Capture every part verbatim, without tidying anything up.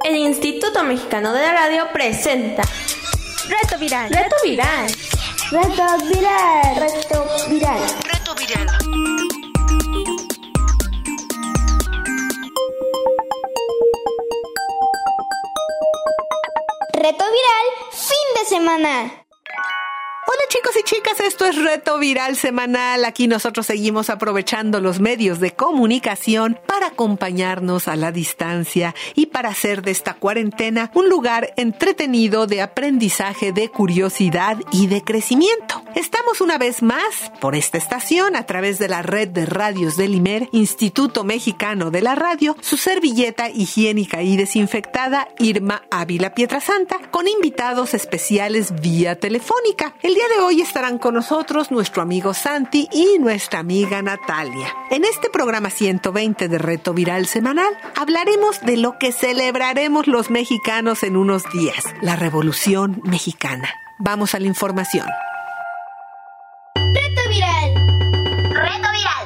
El Instituto Mexicano de la Radio presenta Reto Viral. Reto Viral. Reto Viral. Reto Viral. Reto Viral. Reto Viral, fin de semana. Hola chicos y chicas, esto es Reto Viral Semanal. Aquí nosotros seguimos aprovechando los medios de comunicación para acompañarnos a la distancia y para hacer de esta cuarentena un lugar entretenido de aprendizaje, de curiosidad y de crecimiento. Estamos una vez más por esta estación a través de la red de radios del I M E R, Instituto Mexicano de la Radio, su servilleta higiénica y desinfectada Irma Ávila Pietrasanta, con invitados especiales vía telefónica. El día de hoy estarán con nosotros nuestro amigo Santi y nuestra amiga Natalia. En este programa ciento veinte de Reto Viral Semanal hablaremos de lo que celebraremos los mexicanos en unos días, la Revolución Mexicana. Vamos a la información. Reto Viral. Reto Viral.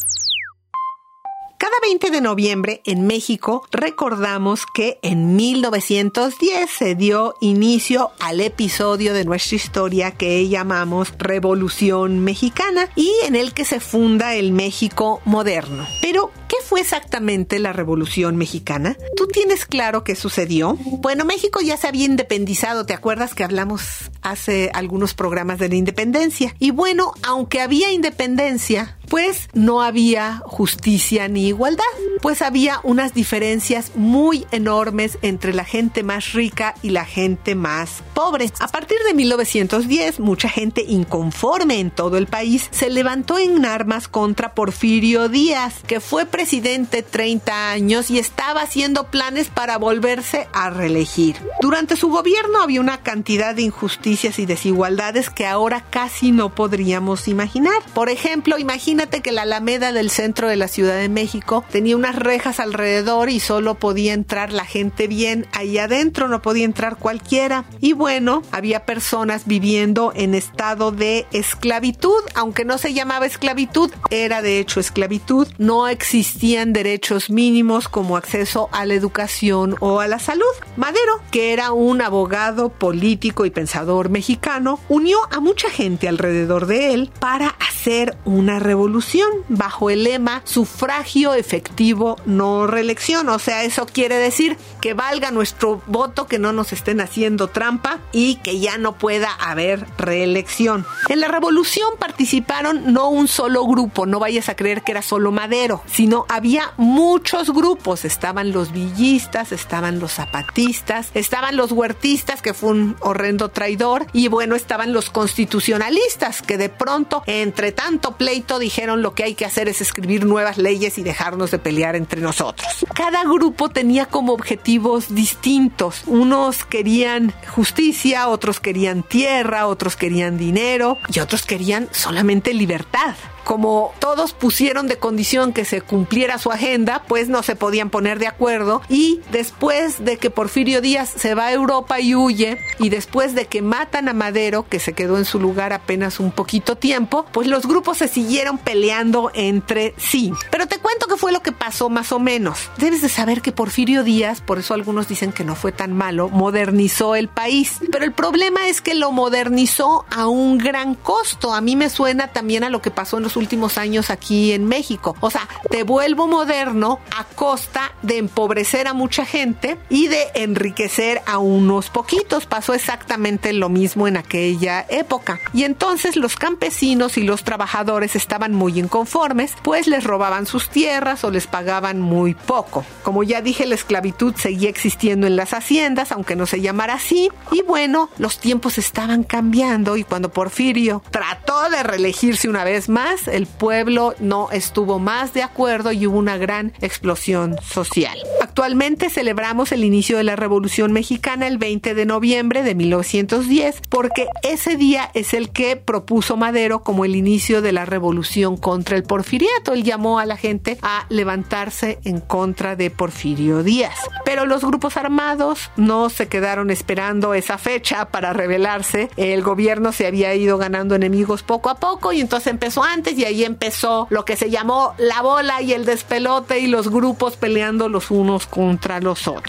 Cada veinte de noviembre en México recordamos que en mil novecientos diez se dio inicio al episodio de nuestra historia que llamamos Revolución Mexicana y en el que se funda el México moderno. Pero, ¿qué fue exactamente la Revolución Mexicana? ¿Tú tienes claro qué sucedió? Bueno, México ya se había independizado, ¿te acuerdas que hablamos hace algunos programas de la independencia? Y bueno, aunque había independencia, pues no había justicia ni igualdad, pues había unas diferencias muy enormes entre la gente más rica y la gente más pobre. A partir de mil novecientos diez, mucha gente inconforme en todo el país se levantó en armas contra Porfirio Díaz, que fue presidente treinta años y estaba haciendo planes para volverse a reelegir. Durante su gobierno había una cantidad de injusticias y desigualdades que ahora casi no podríamos imaginar. Por ejemplo, imagínate que la Alameda del centro de la Ciudad de México tenía unas rejas alrededor y solo podía entrar la gente bien ahí adentro, no podía entrar cualquiera. Y bueno, había personas viviendo en estado de esclavitud, aunque no se llamaba esclavitud, era de hecho esclavitud. No existían derechos mínimos como acceso a la educación o a la salud. Madero, que era un abogado, político y pensador mexicano, unió a mucha gente alrededor de él para hacer una revolución bajo el lema sufragio efectivo, no reelección. O sea, eso quiere decir que valga nuestro voto, que no nos estén haciendo trampa y que ya no pueda haber reelección. En la revolución participaron no un solo grupo, no vayas a creer que era solo Madero, sino había muchos grupos. Estaban los villistas, estaban los zapatistas, estaban los huertistas, que fue un horrendo traidor, y bueno, estaban los constitucionalistas, que de pronto, entre tanto pleito, dijeron lo que hay que hacer es escribir nuevas leyes y dejarnos de pelear entre nosotros. Cada grupo tenía como objetivos distintos. Unos querían justicia, otros querían tierra, otros querían dinero y otros querían solamente libertad. Como todos pusieron de condición que se cumpliera su agenda, pues no se podían poner de acuerdo, y después de que Porfirio Díaz se va a Europa y huye, y después de que matan a Madero, que se quedó en su lugar apenas un poquito tiempo, pues los grupos se siguieron peleando entre sí. Pero te cuento qué fue lo que pasó más o menos. Debes de saber que Porfirio Díaz, por eso algunos dicen que no fue tan malo, modernizó el país. Pero el problema es que lo modernizó a un gran costo. A mí me suena también a lo que pasó en los últimos años aquí en México. O sea, te vuelvo moderno a costa de empobrecer a mucha gente y de enriquecer a unos poquitos. Pasó exactamente lo mismo en aquella época. Y entonces los campesinos y los trabajadores estaban muy inconformes, pues les robaban sus tierras o les pagaban muy poco. Como ya dije, la esclavitud seguía existiendo en las haciendas, aunque no se llamara así. Y bueno, los tiempos estaban cambiando, y cuando Porfirio trató de reelegirse una vez más, el pueblo no estuvo más de acuerdo y hubo una gran explosión social. Actualmente celebramos el inicio de la Revolución Mexicana el veinte de noviembre de mil novecientos diez, porque ese día es el que propuso Madero como el inicio de la revolución contra el porfiriato. Él llamó a la gente a levantarse en contra de Porfirio Díaz. Pero los grupos armados no se quedaron esperando esa fecha para rebelarse. El gobierno se había ido ganando enemigos poco a poco, y entonces empezó antes, y ahí empezó lo que se llamó la bola y el despelote, y los grupos peleando los unos contra los otros.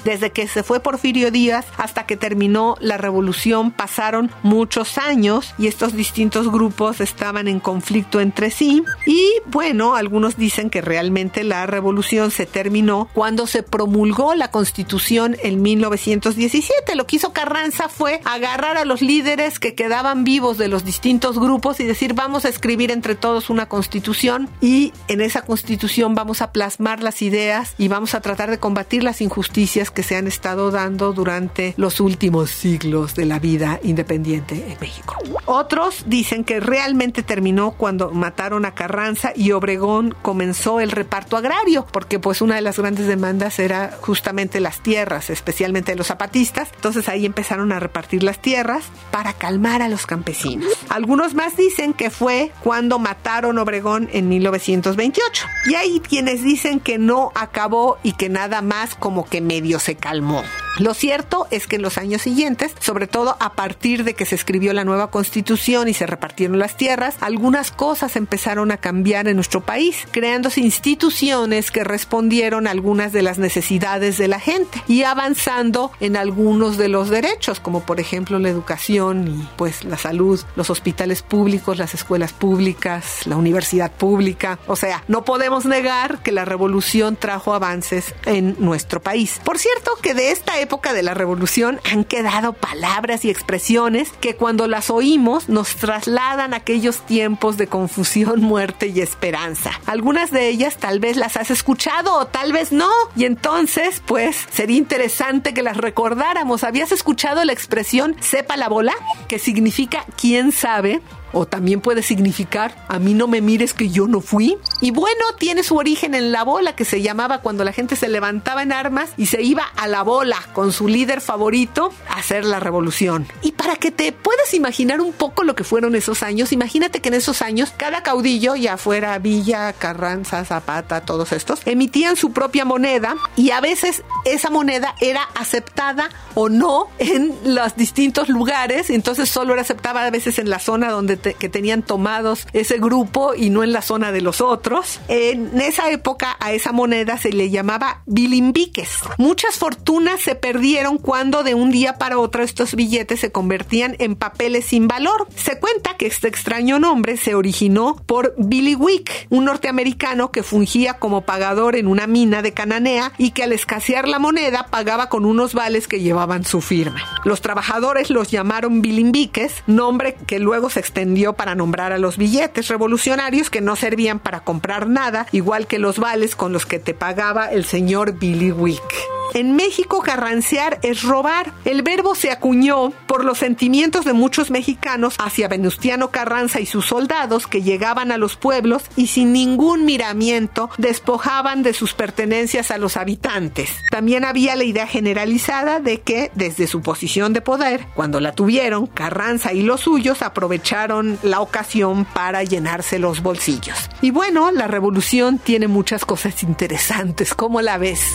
Desde que se fue Porfirio Díaz hasta que terminó la revolución pasaron muchos años y estos distintos grupos estaban en conflicto entre sí. Y bueno, algunos dicen que realmente la revolución se terminó cuando se promulgó la Constitución en mil novecientos diecisiete. Lo que hizo Carranza fue agarrar a los líderes que quedaban vivos de los distintos grupos y decir, vamos a escribir entre todos una Constitución y en esa Constitución vamos a plasmar las ideas y vamos a tratar de combatir las injusticias que se han estado dando durante los últimos siglos de la vida independiente en México. Otros dicen que realmente terminó cuando mataron a Carranza y Obregón comenzó el reparto agrario, porque pues una de las grandes demandas era justamente las tierras, especialmente de los zapatistas. Entonces ahí empezaron a repartir las tierras para calmar a los campesinos. Algunos más dicen que fue cuando mataron a Obregón en mil novecientos veintiocho. Y hay quienes dicen que no acabó y que nada más como que medio se calmó. Lo cierto es que en los años siguientes, sobre todo a partir de que se escribió la nueva Constitución y se repartieron las tierras, algunas cosas empezaron a cambiar en nuestro país, creándose instituciones que respondieron a algunas de las necesidades de la gente y avanzando en algunos de los derechos, como por ejemplo la educación y pues la salud, los hospitales públicos, las escuelas públicas, la universidad pública. O sea, no podemos negar que la revolución trajo avances en nuestro país. Por cierto, que de esta época de la revolución han quedado palabras y expresiones que cuando las oímos nos trasladan a aquellos tiempos de confusión, muerte y esperanza. Algunas de ellas tal vez las has escuchado o tal vez no, y entonces pues sería interesante que las recordáramos. ¿Habías escuchado la expresión sepa la bola? Que significa quién sabe, o también puede significar a mí no me mires que yo no fui. Y bueno, tiene su origen en la bola, que se llamaba cuando la gente se levantaba en armas y se iba a la bola con su líder favorito a hacer la revolución. Y para que te puedas imaginar un poco lo que fueron esos años, imagínate que en esos años cada caudillo, ya fuera Villa, Carranza, Zapata, todos estos, emitían su propia moneda y a veces esa moneda era aceptada o no en los distintos lugares. Entonces solo era aceptada a veces en la zona donde te, que tenían tomados ese grupo y no en la zona de los otros. En esa época a esa moneda se le llamaba bilimbiques. Muchas fortunas se perdieron cuando de un día para otro estos billetes se convertían en papeles sin valor. Se cuenta que este extraño nombre se originó por Billy Wick, un norteamericano que fungía como pagador en una mina de Cananea y que al escasear la moneda pagaba con unos vales que llevaban su firma. Los trabajadores los llamaron bilimbiques, nombre que luego se extendió para nombrar a los billetes revolucionarios que no servían para comprar nada, igual que los vales con los que te pagaba el señor Billy Wick. En México, carrancear es robar. El verbo se acuñó por los sentimientos de muchos mexicanos hacia Venustiano Carranza y sus soldados que llegaban a los pueblos y sin ningún miramiento despojaban de sus pertenencias a los habitantes. También había la idea generalizada de que, desde su posición de poder, cuando la tuvieron, Carranza y los suyos aprovecharon la ocasión para llenarse los bolsillos. Y bueno, la revolución tiene muchas cosas interesantes. ¿Cómo la ves?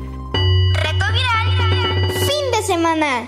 Reto viral. Fin de semana.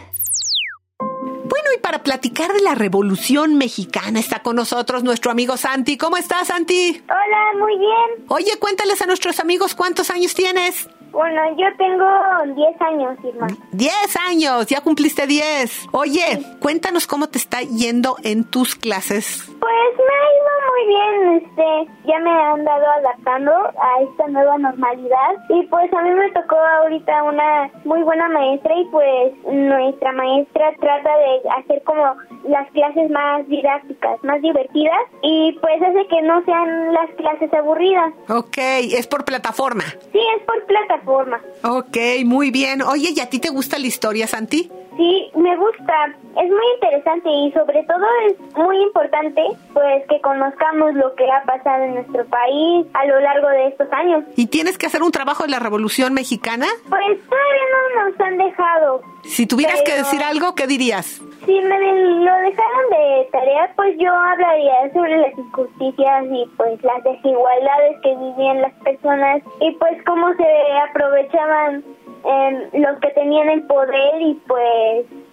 Bueno, y para platicar de la Revolución Mexicana está con nosotros nuestro amigo Santi. ¿Cómo estás, Santi? Hola, muy bien. Oye, cuéntales a nuestros amigos cuántos años tienes. Bueno, yo tengo diez años, Irma. diez años, ya cumpliste diez. Oye, sí. Cuéntanos cómo te está yendo en tus clases. Pues me ha ido muy bien, este, ya me han dado adaptando a esta nueva normalidad y pues a mí me tocó ahorita una muy buena maestra y pues nuestra maestra trata de hacer como las clases más didácticas, más divertidas y pues hace que no sean las clases aburridas. Ok, ¿es por plataforma? Sí, es por plataforma. Forma. Ok, muy bien. Oye, ¿y a ti te gusta la historia, Santi? Sí, me gusta. Es muy interesante y sobre todo es muy importante pues que conozcamos lo que ha pasado en nuestro país a lo largo de estos años. ¿Y tienes que hacer un trabajo de la Revolución Mexicana? Pues todavía no nos han dejado. Si tuvieras pero... que decir algo, ¿qué dirías? Si me lo dejaran de tarea, pues yo hablaría sobre las injusticias y pues las desigualdades que vivían las personas y pues cómo se aprovechaban eh, los que tenían el poder y pues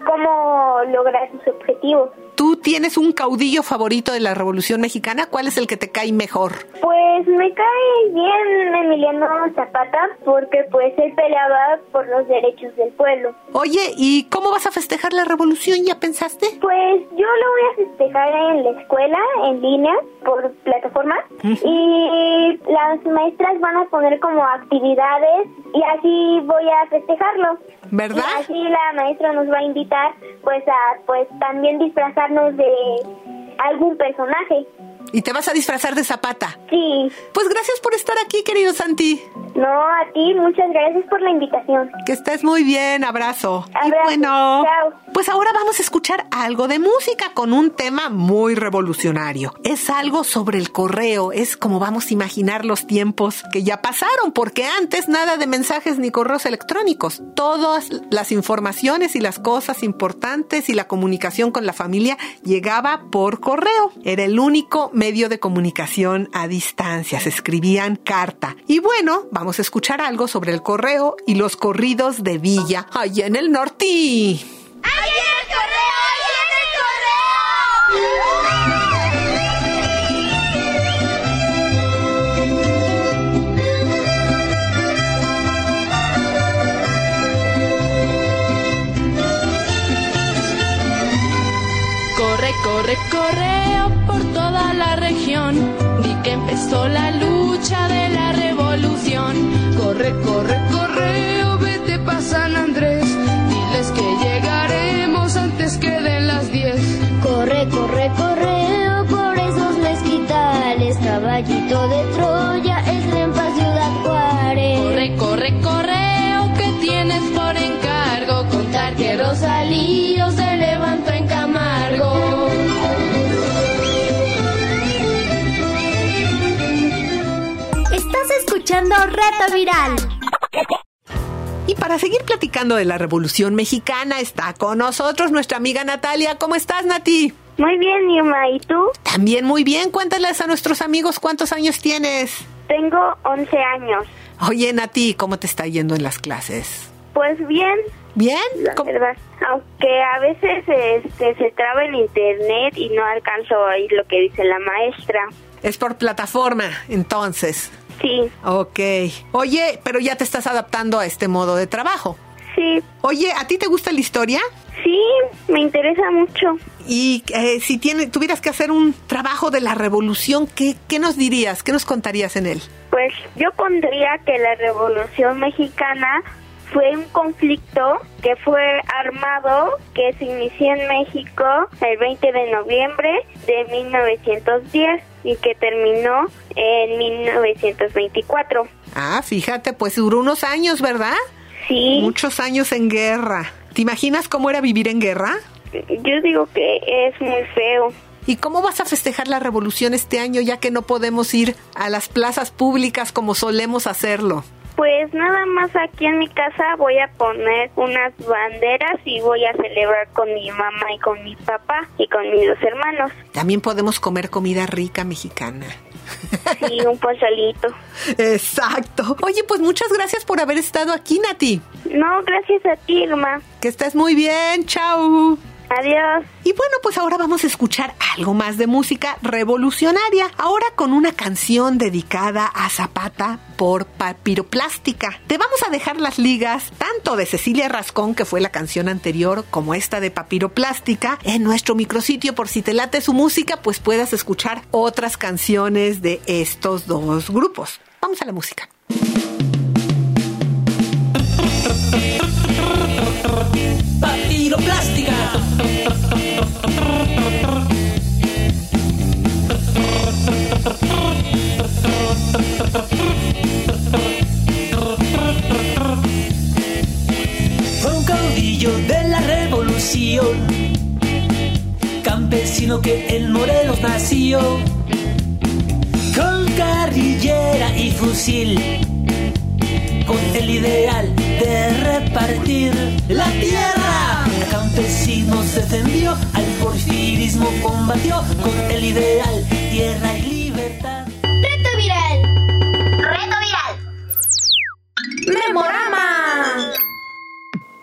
cómo lograr sus objetivos. ¿Tú tienes un caudillo favorito de la Revolución Mexicana? ¿Cuál es el que te cae mejor? Pues me cae bien Emiliano Zapata porque pues él peleaba por los derechos del pueblo. Oye, ¿y cómo vas a festejar la Revolución? ¿Ya pensaste? Pues yo lo voy a festejar en la escuela, en línea, por plataforma. Uh-huh. Y las maestras van a poner como actividades y así voy a festejarlo. ¿Verdad? Y así la maestra nos va a invitar pues a pues también disfrazarnos de algún personaje. ¿Y te vas a disfrazar de Zapata? Sí. Pues gracias por estar aquí, querido Santi. No, a ti, muchas gracias por la invitación. Que estés muy bien, abrazo. Abrazo. Y bueno, chao. Pues ahora vamos a escuchar algo de música con un tema muy revolucionario. Es algo sobre el correo, es como vamos a imaginar los tiempos que ya pasaron, porque antes nada de mensajes ni correos electrónicos. Todas las informaciones y las cosas importantes y la comunicación con la familia llegaba por correo. Era el único medio de comunicación a distancia, se escribían carta. Y bueno, vamos a escuchar algo sobre el correo y los corridos de Villa, allá en el norte. ¡Ahí en el correo! ¡Ahí en el correo! Corre, corre, correo por toda la región. Vi que empezó la lucha de la revolución. Corre, corre, correo, vete pa' San Andrés. Diles que llegaremos antes que den las diez. Corre, corre, correo por esos mezquitales. Caballito de Troya, Eslempa, Ciudad Juárez. Corre, corre, correo, que tienes por encargo contar que Rosalío se levantó en Camargo. Estás escuchando Reto Viral. Y para seguir platicando de la Revolución Mexicana está con nosotros nuestra amiga Natalia. ¿Cómo estás, Nati? Muy bien, Irma. ¿Y tú? También muy bien. Cuéntales a nuestros amigos cuántos años tienes. Tengo once años. Oye, Nati, ¿cómo te está yendo en las clases? Pues bien. ¿Bien? La ¿Cómo? verdad. Aunque a veces este, se traba en internet y no alcanzo a oír lo que dice la maestra. Es por plataforma, entonces. Sí. Ok. Oye, pero ya te estás adaptando a este modo de trabajo. Sí. Oye, ¿a ti te gusta la historia? Sí, me interesa mucho. Y eh, si tiene, tuvieras que hacer un trabajo de la revolución, ¿qué, ¿qué nos dirías? ¿Qué nos contarías en él? Pues yo pondría que la Revolución Mexicana fue un conflicto que fue armado, que se inició en México el veinte de noviembre de mil novecientos diez y que terminó en mil novecientos veinticuatro. Ah, fíjate, pues duró unos años, ¿verdad? Sí. Muchos años en guerra. ¿Te imaginas cómo era vivir en guerra? Yo digo que es muy feo. ¿Y cómo vas a festejar la revolución este año ya que no podemos ir a las plazas públicas como solemos hacerlo? Pues nada más aquí en mi casa voy a poner unas banderas y voy a celebrar con mi mamá y con mi papá y con mis dos hermanos. También podemos comer comida rica mexicana. Sí, un pozolito. Exacto. Oye, pues muchas gracias por haber estado aquí, Nati. No, gracias a ti, Irma. Que estés muy bien. Chao. Adiós. Y bueno, pues ahora vamos a escuchar algo más de música revolucionaria. Ahora con una canción dedicada a Zapata por Papiroplástica. Te vamos a dejar las ligas, tanto de Cecilia Rascón, que fue la canción anterior, como esta de Papiroplástica, en nuestro micrositio. Por si te late su música, pues puedas escuchar otras canciones de estos dos grupos. Vamos a la música. Papiroplástica. Fue un caudillo de la revolución, campesino que en Morelos nació, con carrillera y fusil, con el ideal de repartir la tierra. Campesinos defendió, al porfirismo combatió, con el ideal tierra y libertad. Reto Viral. ¡Reto Viral! Memorama.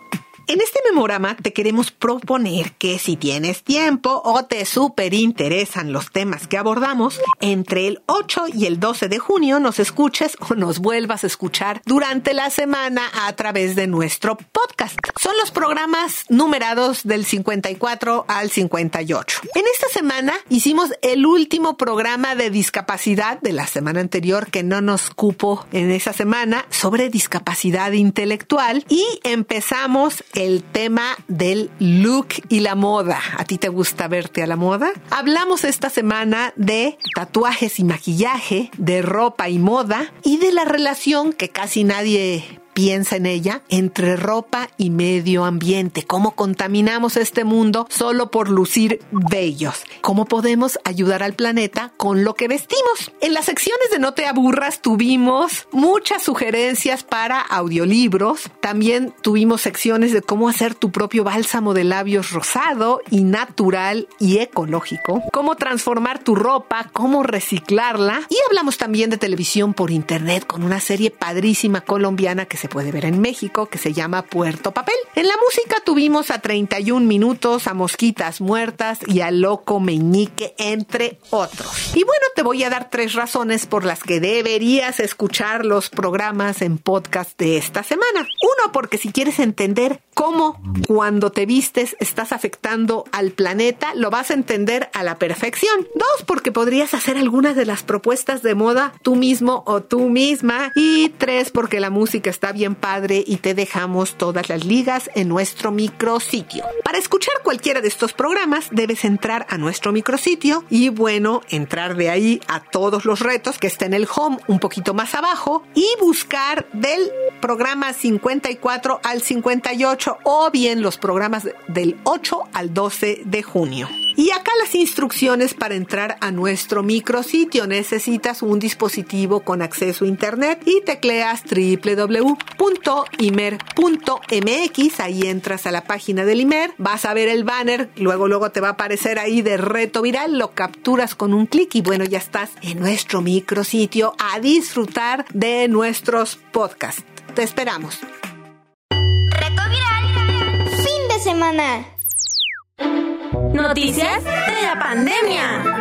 En este memorama te queremos proponer que si tienes tiempo o te súper interesan los temas que abordamos, entre el ocho y el doce de junio nos escuches o nos vuelvas a escuchar durante la semana a través de nuestro podcast. Son los programas numerados del cincuenta y cuatro al cincuenta y ocho. En esta semana hicimos el último programa de discapacidad de la semana anterior que no nos cupo en esa semana sobre discapacidad intelectual y empezamos el tema del look y la moda. ¿A ti te gusta verte a la moda? Hablamos esta semana de tatuajes y maquillaje, de ropa y moda y de la relación que casi nadie piensa en ella, entre ropa y medio ambiente. Cómo contaminamos este mundo solo por lucir bellos. Cómo podemos ayudar al planeta con lo que vestimos. En las secciones de No te aburras tuvimos muchas sugerencias para audiolibros. También tuvimos secciones de cómo hacer tu propio bálsamo de labios rosado y natural y ecológico. Cómo transformar tu ropa, cómo reciclarla. Y hablamos también de televisión por internet con una serie padrísima colombiana que se puede ver en México, que se llama Puerto Papel. En la música tuvimos a treinta y un minutos, a Mosquitas Muertas y a Loco Meñique, entre otros. Y bueno, te voy a dar tres razones por las que deberías escuchar los programas en podcast de esta semana. Uno, porque si quieres entender cómo cuando te vistes estás afectando al planeta, lo vas a entender a la perfección. Dos, porque podrías hacer algunas de las propuestas de moda tú mismo o tú misma. Y tres, porque la música está bien padre y te dejamos todas las ligas en nuestro micrositio. Para escuchar cualquiera de estos programas debes entrar a nuestro micrositio y bueno, entrar de ahí a todos los retos que está en el home un poquito más abajo y buscar del programa cincuenta y cuatro al cincuenta y ocho o bien los programas del ocho al doce de junio. Y acá las instrucciones para entrar a nuestro micrositio. Necesitas un dispositivo con acceso a internet y tecleas doble u doble u doble u punto imer punto m x. Ahí entras a la página del Imer, vas a ver el banner, luego luego te va a aparecer ahí de reto viral, lo capturas con un clic y bueno, ya estás en nuestro micrositio a disfrutar de nuestros podcasts. Te esperamos. Reto viral. Fin de semana. Noticias de la pandemia.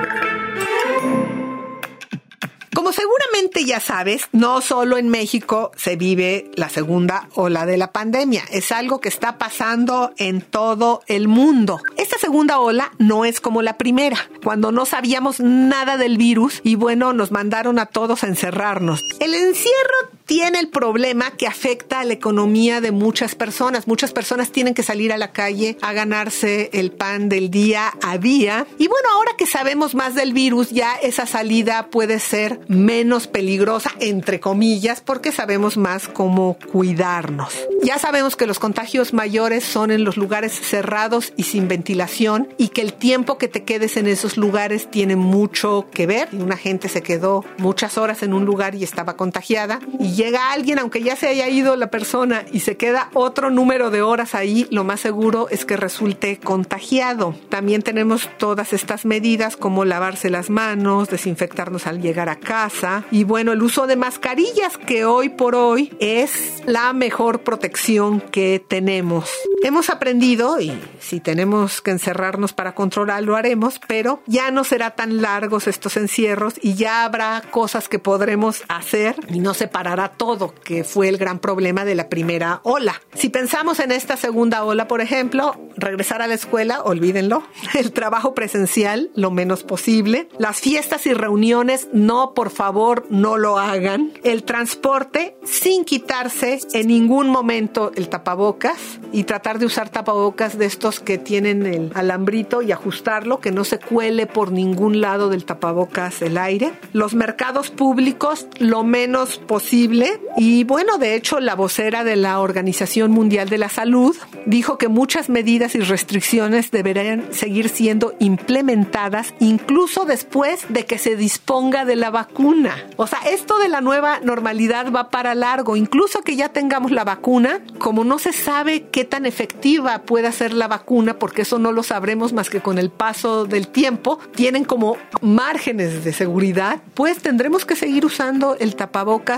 Como seguramente ya sabes, no solo en México se vive la segunda ola de la pandemia. Es algo que está pasando en todo el mundo. Esta segunda ola no es como la primera, cuando no sabíamos nada del virus y bueno, nos mandaron a todos a encerrarnos. El encierro tiene el problema que afecta a la economía de muchas personas. Muchas personas tienen que salir a la calle a ganarse el pan del día a día. Y bueno, ahora que sabemos más del virus, ya esa salida puede ser menos peligrosa, entre comillas, porque sabemos más cómo cuidarnos. Ya sabemos que los contagios mayores son en los lugares cerrados y sin ventilación y que el tiempo que te quedes en esos lugares tiene mucho que ver. Una gente se quedó muchas horas en un lugar y estaba contagiada y llega alguien, aunque ya se haya ido la persona y se queda otro número de horas ahí, lo más seguro es que resulte contagiado. También tenemos todas estas medidas como lavarse las manos, desinfectarnos al llegar a casa y bueno, el uso de mascarillas que hoy por hoy es la mejor protección que tenemos. Hemos aprendido y si tenemos que encerrarnos para controlar lo haremos, pero ya no será tan largos estos encierros y ya habrá cosas que podremos hacer y no se parará todo, que fue el gran problema de la primera ola. Si pensamos en esta segunda ola, por ejemplo, regresar a la escuela, olvídenlo. El trabajo presencial, lo menos posible. Las fiestas y reuniones, no, por favor, no lo hagan. El transporte, sin quitarse en ningún momento el tapabocas y tratar de usar tapabocas de estos que tienen el alambrito y ajustarlo, que no se cuele por ningún lado del tapabocas el aire. Los mercados públicos, lo menos posible. Y bueno, de hecho, la vocera de la Organización Mundial de la Salud dijo que muchas medidas y restricciones deberían seguir siendo implementadas incluso después de que se disponga de la vacuna. O sea, esto de la nueva normalidad va para largo. Incluso que ya tengamos la vacuna, como no se sabe qué tan efectiva puede ser la vacuna, porque eso no lo sabremos más que con el paso del tiempo, tienen como márgenes de seguridad, pues tendremos que seguir usando el tapabocas por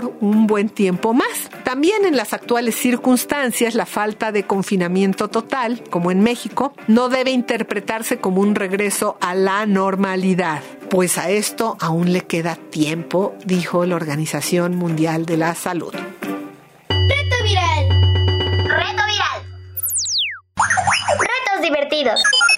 por un buen tiempo más. También en las actuales circunstancias, la falta de confinamiento total, como en México, no debe interpretarse como un regreso a la normalidad, pues a esto aún le queda tiempo, dijo la Organización Mundial de la Salud. Reto viral. Reto viral. Retos divertidos.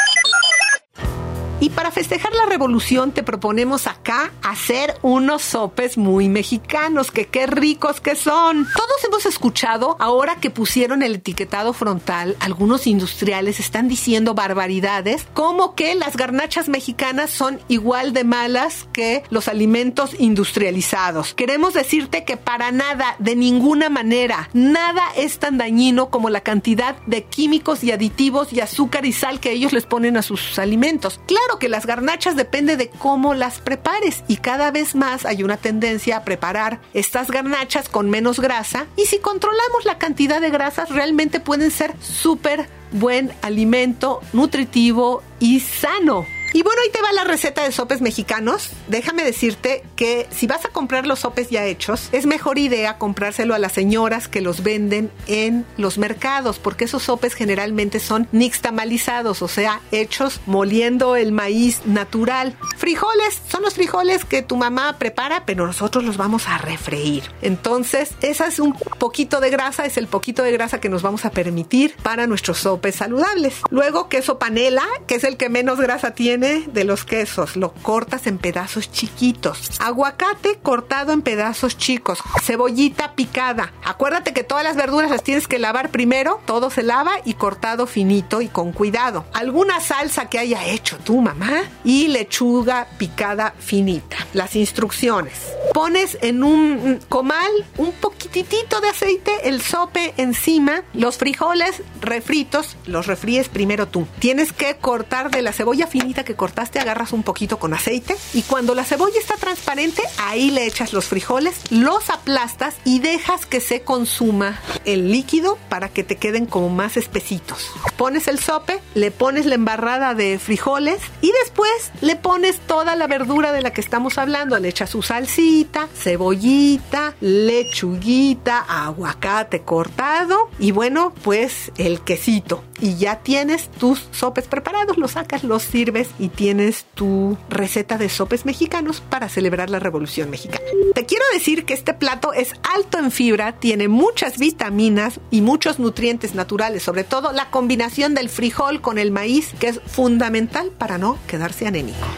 Y para festejar la revolución te proponemos acá hacer unos sopes muy mexicanos, que qué ricos que son. Todos hemos escuchado, ahora que pusieron el etiquetado frontal, algunos industriales están diciendo barbaridades, como que las garnachas mexicanas son igual de malas que los alimentos industrializados. Queremos decirte que para nada, de ninguna manera, nada es tan dañino como la cantidad de químicos y aditivos y azúcar y sal que ellos les ponen a sus alimentos. Claro que las garnachas depende de cómo las prepares y cada vez más hay una tendencia a preparar estas garnachas con menos grasa, y si controlamos la cantidad de grasas realmente pueden ser súper buen alimento, nutritivo y sano. Y bueno, ahí te va la receta de sopes mexicanos. Déjame decirte que si vas a comprar los sopes ya hechos, es mejor idea comprárselo a las señoras que los venden en los mercados, porque esos sopes generalmente son nixtamalizados, o sea, hechos moliendo el maíz natural. Frijoles, son los frijoles que tu mamá prepara, pero nosotros los vamos a refreír. Entonces, esa es un poquito de grasa, es el poquito de grasa que nos vamos a permitir para nuestros sopes saludables. Luego, queso panela, que es el que menos grasa tiene de los quesos, lo cortas en pedazos chiquitos. Aguacate cortado en pedazos chicos. Cebollita picada. Acuérdate que todas las verduras las tienes que lavar primero. Todo se lava y cortado finito y con cuidado. Alguna salsa que haya hecho tu mamá y lechuga picada finita. Las instrucciones. Pones en un comal un poquitito de aceite, el sope encima, los frijoles refritos, los refríes primero tú. Tienes que cortar de la cebolla finita que cortaste, agarras un poquito con aceite y cuando la cebolla está transparente, ahí le echas los frijoles, los aplastas y dejas que se consuma el líquido para que te queden como más espesitos. Pones el sope, le pones la embarrada de frijoles y después le pones toda la verdura de la que estamos hablando. Le echas su salsita, cebollita, lechuguita, aguacate cortado y bueno, pues el quesito. Y ya tienes tus sopes preparados, los sacas, los sirves y tienes tu receta de sopes mexicanos para celebrar la Revolución Mexicana. Te quiero decir que este plato es alto en fibra, tiene muchas vitaminas y muchos nutrientes naturales, sobre todo la combinación del frijol con el maíz, que es fundamental para no quedarse anémico.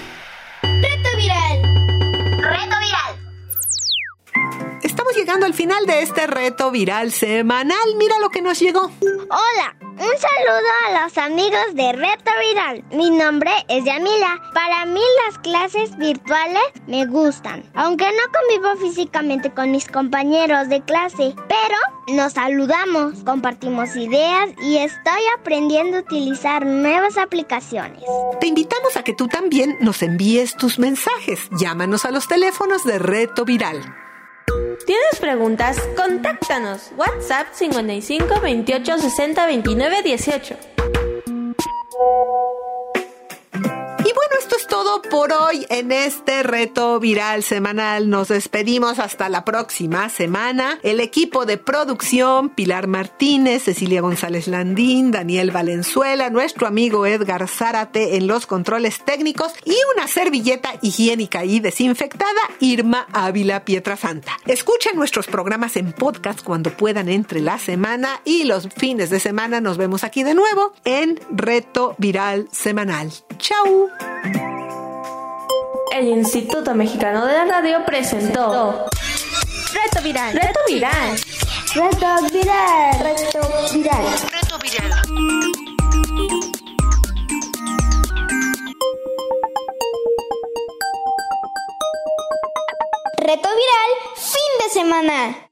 Reto viral. Reto viral. Estamos llegando al final de este reto viral semanal. Mira lo que nos llegó. Hola, un saludo a los amigos de Reto Viral. Mi nombre es Yamila. Para mí las clases virtuales me gustan, aunque no convivo físicamente con mis compañeros de clase, pero nos saludamos, compartimos ideas y estoy aprendiendo a utilizar nuevas aplicaciones. Te invitamos a que tú también nos envíes tus mensajes. Llámanos a los teléfonos de Reto Viral. ¿Tienes preguntas? Contáctanos. WhatsApp cincuenta y cinco, veintiocho, sesenta, veintinueve, dieciocho. Y bueno, esto es todo por hoy en este reto viral semanal. Nos despedimos hasta la próxima semana. El equipo de producción, Pilar Martínez, Cecilia González Landín, Daniel Valenzuela, nuestro amigo Edgar Zárate en los controles técnicos y una servilleta higiénica y desinfectada, Irma Ávila Pietrasanta. Escuchen nuestros programas en podcast cuando puedan entre la semana y los fines de semana nos vemos aquí de nuevo en Reto Viral Semanal. ¡Chao! El Instituto Mexicano de la Radio presentó Reto Viral. Reto Viral. Reto viral. Reto viral. Reto viral. Reto viral, fin de semana.